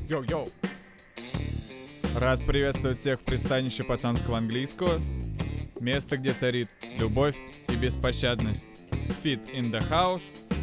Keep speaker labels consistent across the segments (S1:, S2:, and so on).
S1: Йоу-йоу! Рад приветствовать всех в пристанище пацанского английского. Место, где царит любовь и беспощадность. Fit in the house.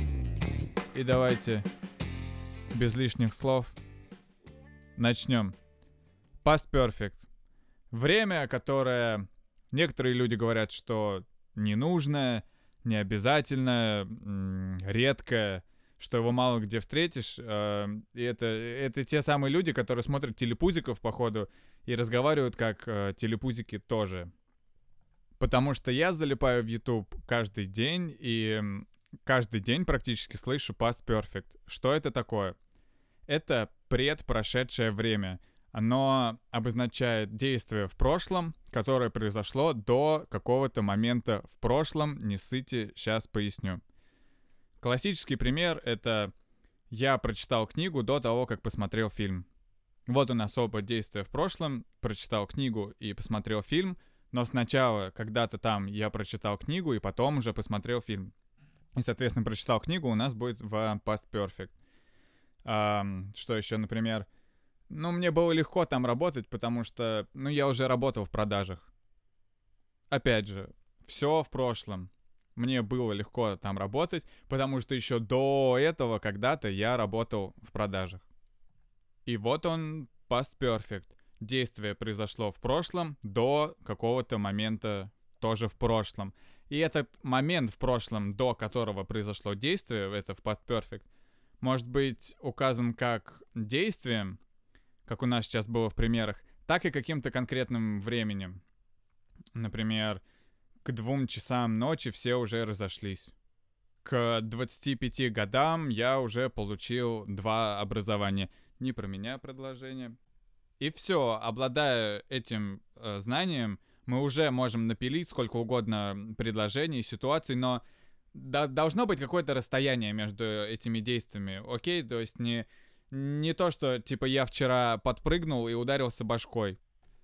S1: И давайте, без лишних слов, начнем. Past Perfect. Время, которое некоторые люди говорят, что ненужное, необязательное, редкое, что его мало где встретишь. И это те самые люди, которые смотрят телепузиков, походу, и разговаривают как телепузики тоже. Потому что я залипаю в YouTube каждый день, и каждый день практически слышу Past Perfect. Что это такое? Это предпрошедшее время. Оно обозначает действие в прошлом, которое произошло до какого-то момента в прошлом. Не ссыте, сейчас поясню. Классический пример — это я прочитал книгу до того, как посмотрел фильм. Вот у нас оба действия в прошлом, прочитал книгу и посмотрел фильм, но сначала когда-то там я прочитал книгу и потом уже посмотрел фильм. И, соответственно, прочитал книгу, у нас будет в Past Perfect. Что еще, например? Мне было легко там работать, потому что, я уже работал в продажах. Опять же, все в прошлом. Мне было легко там работать, потому что еще до этого когда-то я работал в продажах. И вот он, Past Perfect. Действие произошло в прошлом до какого-то момента тоже в прошлом. И этот момент в прошлом, до которого произошло действие, это в Past Perfect, может быть указан как действием, как у нас сейчас было в примерах, так и каким-то конкретным временем. Например, к 2 часам ночи все уже разошлись. К 25 годам я уже получил 2 образования. Не про меня предложение. И все, обладая этим знанием, мы уже можем напилить сколько угодно предложений, ситуаций, но должно быть какое-то расстояние между этими действиями, окей? То есть не то, что типа я вчера подпрыгнул и ударился башкой.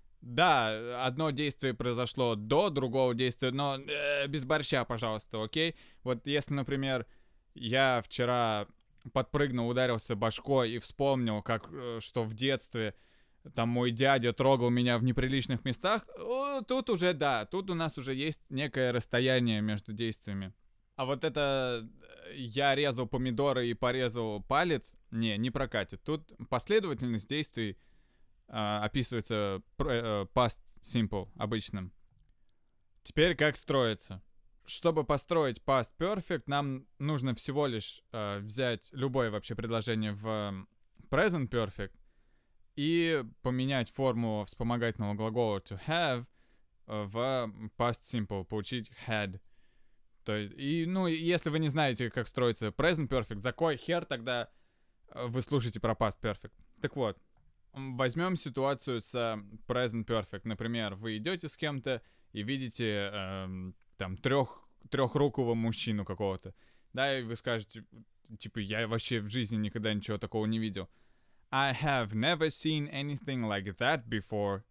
S1: Да, одно действие произошло до другого действия, но без борща, пожалуйста, окей? Вот если, например, я вчера подпрыгнул, ударился башкой и вспомнил, что в детстве там мой дядя трогал меня в неприличных местах, тут уже да, тут у нас уже есть некое расстояние между действиями. А вот это я резал помидоры и порезал палец, не прокатит. Тут последовательность действий описывается past simple обычным. Теперь как строится? Чтобы построить past perfect, нам нужно всего лишь взять любое вообще предложение в present perfect и поменять форму вспомогательного глагола to have в past simple, получить had. То есть, если вы не знаете, как строится present perfect, за кой хер тогда вы слушаете про past perfect? Так вот, возьмем ситуацию с present perfect. Например, вы идете с кем-то и видите там трехрукого мужчину какого-то. Да, и вы скажете, типа, я вообще в жизни никогда ничего такого не видел. I have never seen anything like that before.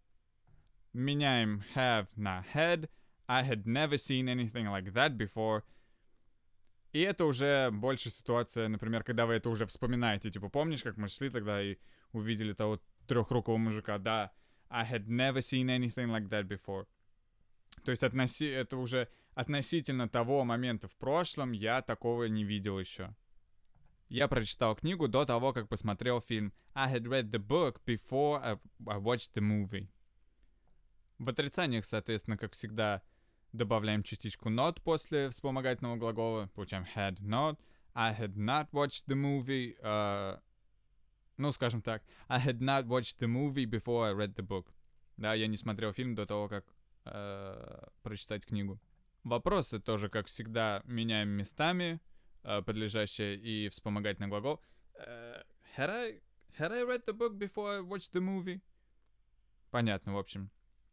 S1: Меняем have на had. I had never seen anything like that before. И это уже больше ситуация, например, когда вы это уже вспоминаете. Типа, помнишь, как мы шли тогда и увидели того трехрукого мужика? Да, I had never seen anything like that before. То есть это уже относительно того момента в прошлом я такого не видел еще. Я прочитал книгу до того, как посмотрел фильм. I had read the book before I watched the movie. В отрицаниях, соответственно, как всегда, добавляем частичку not после вспомогательного глагола. Получаем had not. I had not watched the movie. Скажем так. I had not watched the movie before I read the book. Да, я не смотрел фильм до того, как прочитать книгу. Вопросы тоже, как всегда, меняем местами. Подлежащее и вспомогательный глагол. Had I read the book before I watched the movie? Понятно, в общем.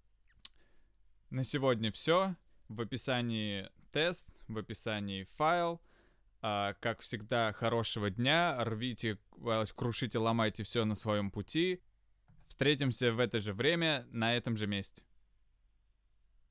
S1: На сегодня все. В описании тест, в описании файл. Как всегда, хорошего дня. Рвите, крушите, ломайте все на своем пути. Встретимся в это же время, на этом же месте.